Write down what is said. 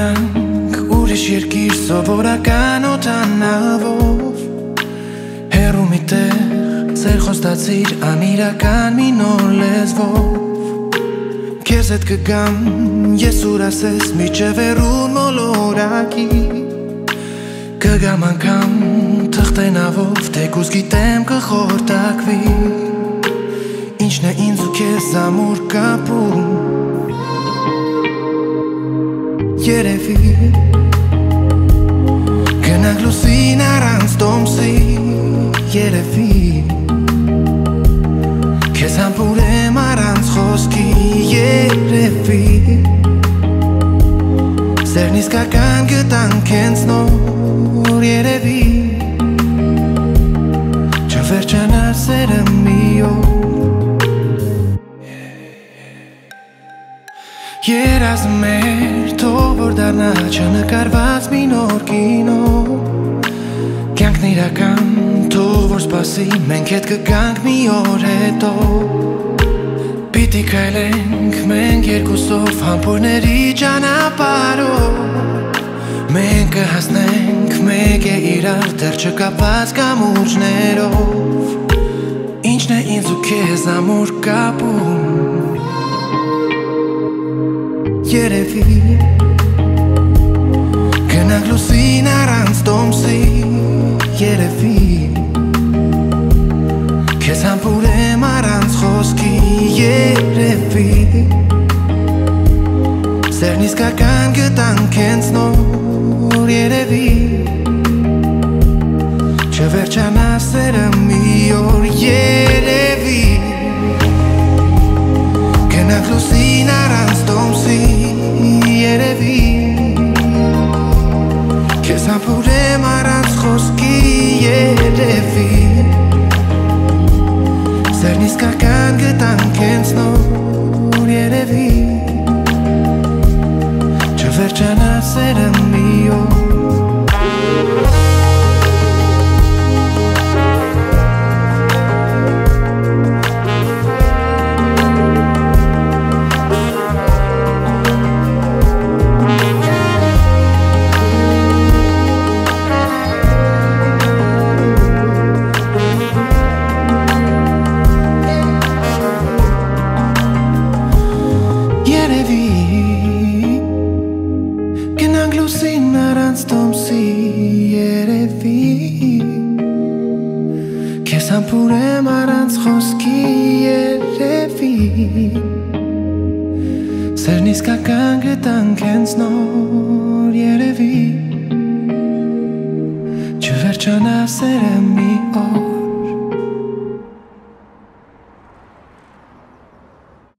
գնանք ուրիշ երկիր սովորական օդանավով հեռու մի տեղ սեր խոստացիր անիրական մի նոր լեզվով քեզ հետ կգամ ես ուր ասես միջև հեռուն մոլորակի կգամ անգամ թղթենավով թեկուզ գիտեմ կխորտակվի ինչն է ինձ ու քեզ ամուր կապում երևի գնանք լուսին առանց տոմսի երևի քեզ համբուրեմ առանց խոսքի երևի սերն իսկական գտանք հենց նոր երևի չվերջանար սերը մի օր երազմ էր թող որ դառնա չնկարված մի նոր կինո կյանքն իրական թող որ սպասի մենք հետ կգանք մի օր հետո պիտի քայլենք մենք երկուսով համբույրների ճանապարհով մենք կհասնենք մեկ է իրար դեռ չկապված կամուրջներով ինչն է ինձ ու քեզ ամուր կապում երևի գնանք լուսին առանց տոմսի երևի քեզ համբուրեմ առանց խոսքի երևի սերն իսկական գտանք հենց նոր երևի չվերջանա սերը մի օր երևի գնանք լուսին առանց տոմսի երևի քեզ համբուրեմ առանց խոսքի երևի սերն իսկական գտանք հենց նոր երևի չվերջանա սերը մի օր գնանք լուսին առանց տոմսի երևի քեզ համբուրեմ առանց խոսքի երևի սերն իսկական գտանք հենց նոր երևի չվերջանա սերը մի օր